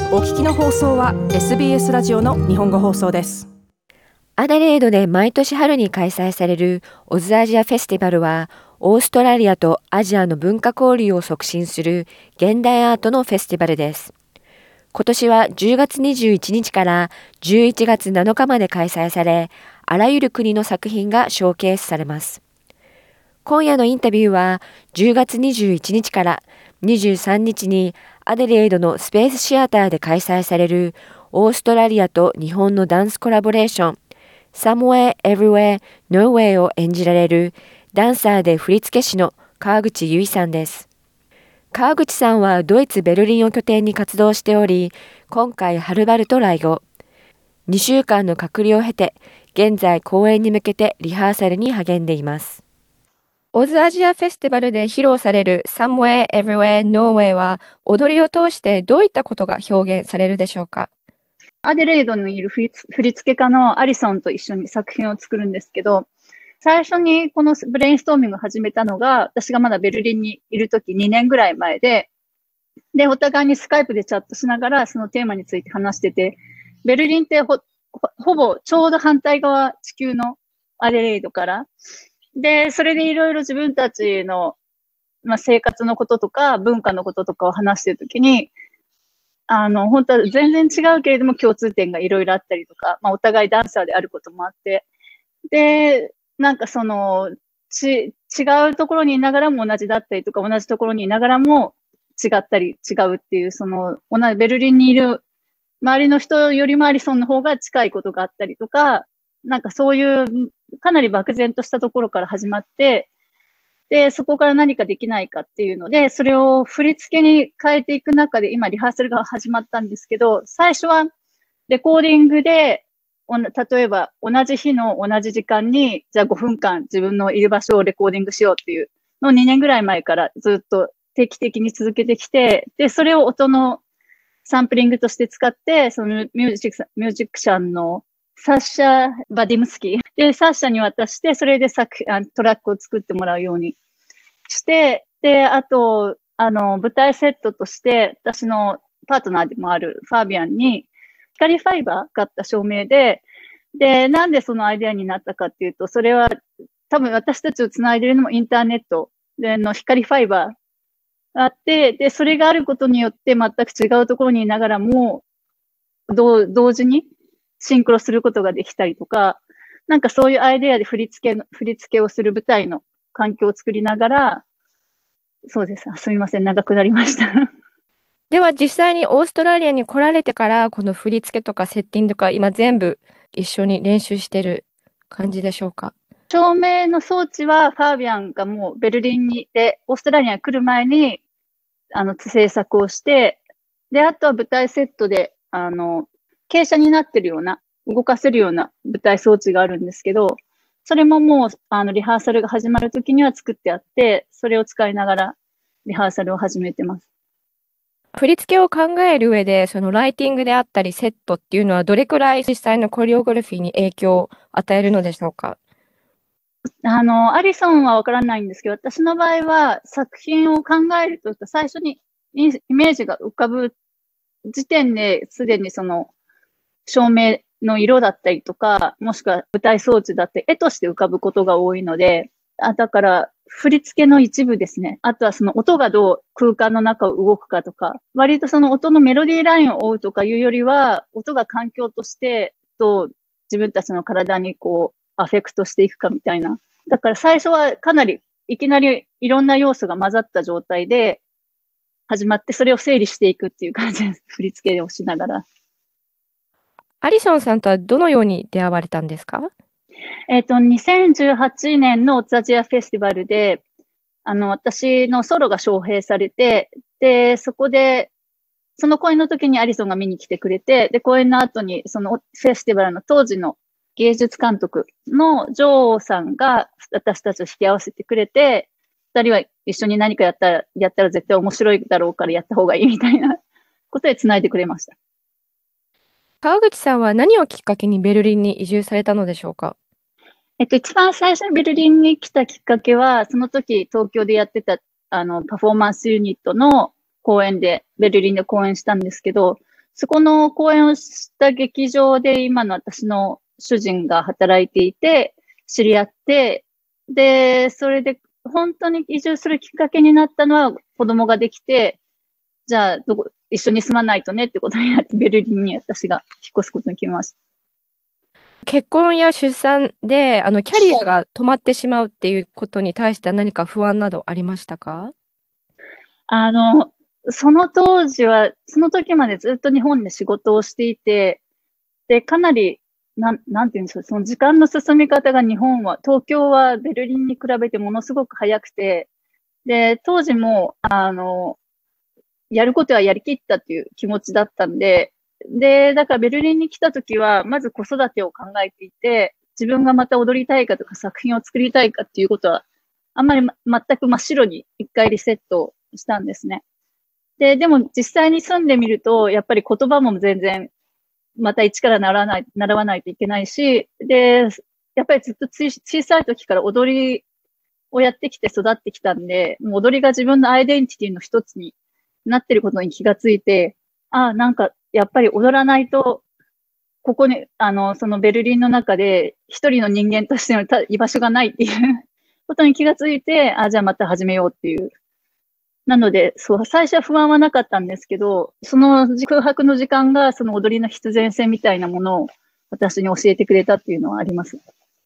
お聞きの放送は SBS ラジオの日本語放送です。 アダレードで毎年春に開催されるオズアジアフェスティバルは、オーストラリアとアジアの文化交流を促進する現代アートのフェスティバルです。今年は10月21日から11月7日まで開催され、あらゆる国の作品がショーケースされます。今夜のインタビューは10月21日から23日にアデレードのスペースシアターで開催されるオーストラリアと日本のダンスコラボレーション Somewhere Everywhere Nowhere を演じられるダンサーで振付師の川口由衣さんです。川口さんはドイツ・ベルリンを拠点に活動しており、今回はるばると来郷。2週間の隔離を経て、現在公演に向けてリハーサルに励んでいます。オズアジアフェスティバルで披露される Somewhere Everywhere Nowhere は、踊りを通してどういったことが表現されるでしょうか？ アデレードにいる振付家のアリソンと一緒に作品を作るんですけど、最初にこのブレインストーミングを始めたのが、私がまだベルリンにいるとき2年ぐらい前で、お互いにスカイプでチャットしながらそのテーマについて話してて、ベルリンってほぼちょうど反対側、地球のアデレードから。で、それでいろいろ自分たちの、生活のこととか文化のこととかを話してるときに、本当は全然違うけれども共通点がいろいろあったりとか、お互いダンサーであることもあって、で、なんかその、違うところにいながらも同じだったりとか、同じところにいながらも違ったり違うっていう、その、同じベルリンにいる周りの人よりもアリソンの方が近いことがあったりとか、なんかそういうかなり漠然としたところから始まって、で、そこから何かできないかっていうので、それを振り付けに変えていく中で、今リハーサルが始まったんですけど、最初はレコーディングで、例えば同じ日の同じ時間に、じゃあ5分間自分のいる場所をレコーディングしようっていうのを2年ぐらい前からずっと定期的に続けてきて、で、それを音のサンプリングとして使って、そのミュージックシャンのサッシャ・バディムスキーで、サッシャに渡して、それでトラックを作ってもらうようにして、で、あと、舞台セットとして、私のパートナーでもあるファービアンに、光ファイバーがあった照明で、で、なんでそのアイデアになったかっていうと、それは多分私たちをつないでいるのもインターネットでの光ファイバーがあって、で、それがあることによって全く違うところにいながらも、同時にシンクロすることができたりとか、なんかそういうアイデアで振り付けをする舞台の環境を作りながら、そうです。すみません。長くなりました。 では実際にオーストラリアに来られてから、この振り付けとかセッティングとか、今全部一緒に練習してる感じでしょうか？ 照明の装置はファービアンがもうベルリンにいて、オーストラリアに来る前に、制作をして、で、あとは舞台セットで、傾斜になってるような、動かせるような舞台装置があるんですけど、それももう、リハーサルが始まるときには作ってあって、それを使いながらリハーサルを始めてます。 振り付けを考える上で、そのライティングであったりセットっていうのはどれくらい実際のコレオグラフィーに影響を与えるのでしょうか？ アリソンはわからないんですけど、私の場合は作品を考えると、最初にイメージが浮かぶ時点ですでにその照明の色だったりとか、もしくは舞台装置だって絵として浮かぶことが多いので、だから振り付けの一部ですね。あとはその音がどう空間の中を動くかとか、割とその音のメロディーラインを追うとかいうよりは、音が環境としてどう自分たちの体にこうアフェクトしていくかみたいな。だから最初はかなりいきなりいろんな要素が混ざった状態で始まって、それを整理していくっていう感じです。振り付けをしながら。 アリソンさんとはどのように出会われたんですか 2018年のオツアジアフェスティバルで、私のソロが招聘されて、で、そこで、その公演の時にアリソンが見に来てくれて、で、公演の後に、そのフェスティバルの当時の芸術監督のジョーさんが私たちを引き合わせてくれて、二人は一緒に何かやったら絶対面白いだろうからやった方がいいみたいなことで繋いでくれました。 川口さんは何をきっかけにベルリンに移住されたのでしょうか？ 一番最初にベルリンに来たきっかけは、その時東京でやってた、パフォーマンスユニットの公演で、ベルリンで公演したんですけど、 そこの公演をした劇場で今の私の主人が働いていて、知り合って、で、それで本当に移住するきっかけになったのは子供ができて、じゃあ一緒に住まないとねってことになって、ベルリンに私が引っ越すことに決めました。 結婚や出産で、キャリアが止まってしまうっていうことに対しては何か不安などありましたか？ あの、その当時は、その時までずっと日本で仕事をしていて、で、かなり、なんていうんですか、その時間の進み方が東京はベルリンに比べてものすごく早くて、で、当時も、やることはやりきったっていう気持ちだったんで、で、だからベルリンに来た時は、まず子育てを考えていて、自分がまた踊りたいかとか作品を作りたいかっていうことは、あんまり全く真っ白に一回リセットしたんですね。でも実際に住んでみると、やっぱり言葉も全然、また一から習わないといけないし、で、やっぱりずっと小さい時から踊りをやってきて育ってきたんで、もう踊りが自分のアイデンティティの一つになってることに気がついて、なんか、やっぱり踊らないと、ここに、そのベルリンの中で一人の人間としての居場所がないっていうことに気がついて、じゃあまた始めようっていう。なので、そう、最初は不安はなかったんですけど、その空白の時間がその踊りの必然性みたいなものを私に教えてくれたっていうのはあります。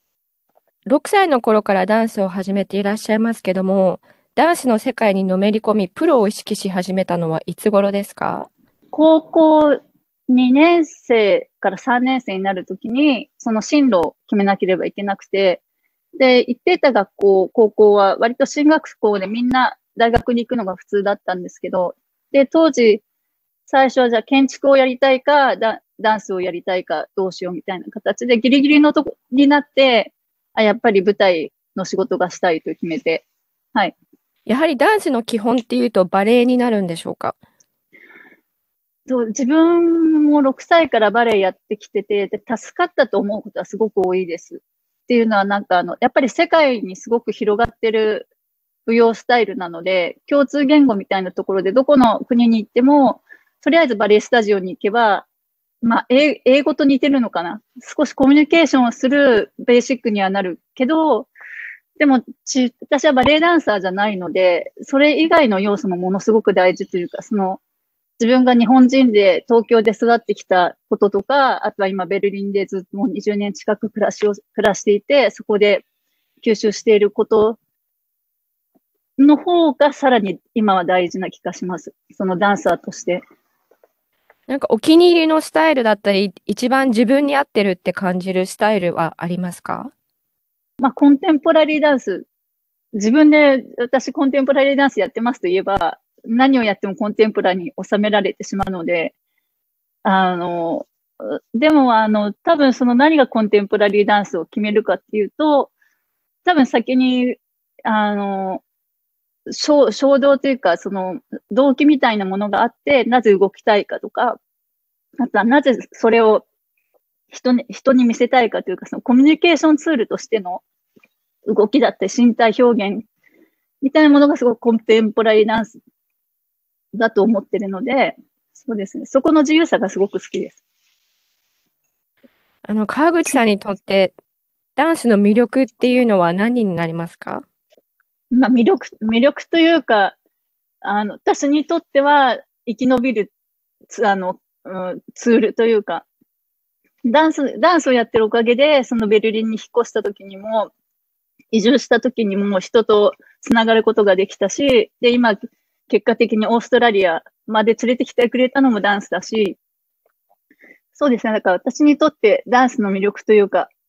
6歳の頃からダンスを始めていらっしゃいますけども、ダンスの世界にのめり込み、プロを意識し始めたのはいつ頃ですか？ 高校2年生から3年生になるときに、その進路を決めなければいけなくて、で、行っていた高校は割と進学校でみんな大学に行くのが普通だったんですけど、で、当時、最初はじゃあ建築をやりたいか、ダンスをやりたいか、どうしようみたいな形でギリギリのとこになって、やっぱり舞台の仕事がしたいと決めて、はい。 やはりダンスの基本っていうとバレエになるんでしょうか？ 自分も6歳からバレエやってきてて、で助かったと思うことはすごく多いです。っていうのはなんかやっぱり世界にすごく広がってる舞踊スタイルなので、共通言語みたいなところでどこの国に行っても、とりあえずバレエスタジオに行けば、英語と似てるのかな。少しコミュニケーションをするベーシックにはなるけど、でも、私はバレエダンサーじゃないので、それ以外の要素もものすごく大事というか、自分が日本人で東京で育ってきたこととか、あとは今ベルリンでずっともう20年近く暮らしていて、そこで吸収していることの方がさらに今は大事な気がします。そのダンサーとして。 なんかお気に入りのスタイルだったり、一番自分に合ってるって感じるスタイルはありますか？ コンテンポラリーダンス。自分で私コンテンポラリーダンスやってますと言えば、何をやってもコンテンポラに収められてしまうので、でも多分その何がコンテンポラリーダンスを決めるかっていうと、多分先に、衝動というか、その動機みたいなものがあって、なぜ動きたいかとか、あとはなぜそれを人に見せたいかというか、そのコミュニケーションツールとしての動きだったり身体表現みたいなものがすごくコンテンポラリーダンスだと思ってるので、そうですね。そこの自由さがすごく好きです。 川口さんにとってダンスの魅力っていうのは何になりますか？ 魅力というか、私にとっては生き延びるツールというか、ダンスをやってるおかげで、そのベルリンに引っ越した時にも、移住した時にも人とつながることができたし、で、今、結果的にオーストラリアまで連れてきてくれたのもダンスだし、そうですね。だから私にとってダンスの魅力というか、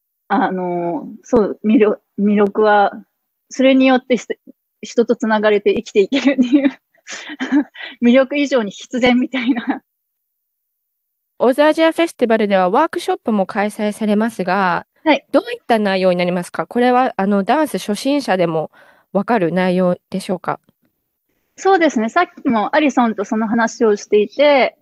魅力は、それによって人とつながれて生きていけるっていう魅力以上に必然みたいな。 オズアジアフェスティバルではワークショップも開催されますが、 はい。 どういった内容になりますか？これはダンス初心者でもわかる内容でしょうか？ そうですね。さっきもアリソンとその話をしていて、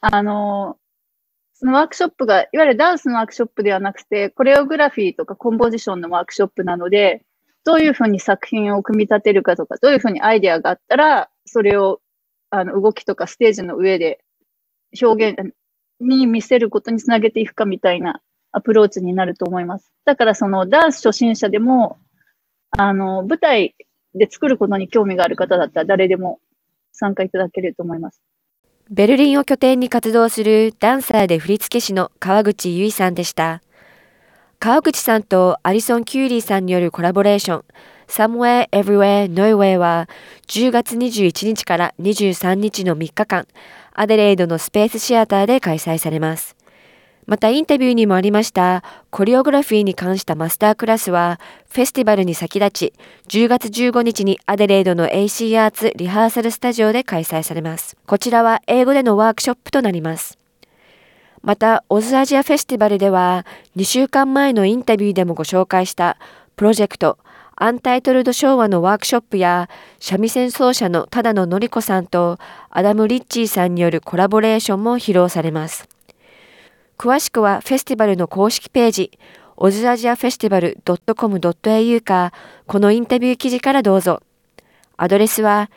そのワークショップが、いわゆるダンスのワークショップではなくて、コレオグラフィーとかコンポジションのワークショップなので、どういうふうに作品を組み立てるかとか、どういうふうにアイデアがあったら、それを、動きとかステージの上で表現に見せることにつなげていくかみたいなアプローチになると思います。だからそのダンス初心者でも、舞台で作ることに興味がある方だったら誰でも参加いただけると思います。 ベルリンを拠点に活動するダンサーで振付師の川口由衣さんでした。川口さんとアリソン・キューリーさんによるコラボレーション Somewhere Everywhere Nowhere は10月21日から23日の3日間アデレードのスペースシアターで開催されます。またインタビューにもありましたコリオグラフィーに関したマスタークラスはフェスティバルに先立ち10月15日にアデレードの AC アーツリハーサルスタジオで開催されます。こちらは英語でのワークショップとなります。またオズアジアフェスティバルでは2週間前のインタビューでもご紹介したプロジェクトアンタイトルド昭和のワークショップや三味線奏者の只野典子さんとアダム・リッチーさんによるコラボレーションも披露されます。詳しくはフェスティバルの公式ページ ozaziafestival.com.au かこのインタビュー記事からどうぞ。アドレスは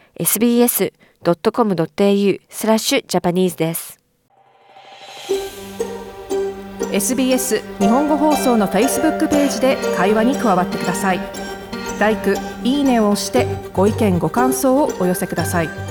sbs.com.au/Japanese です。 SBS 日本語放送の Facebook ページで会話に加わってください。LIKE、いいねを押してご意見ご感想をお寄せください。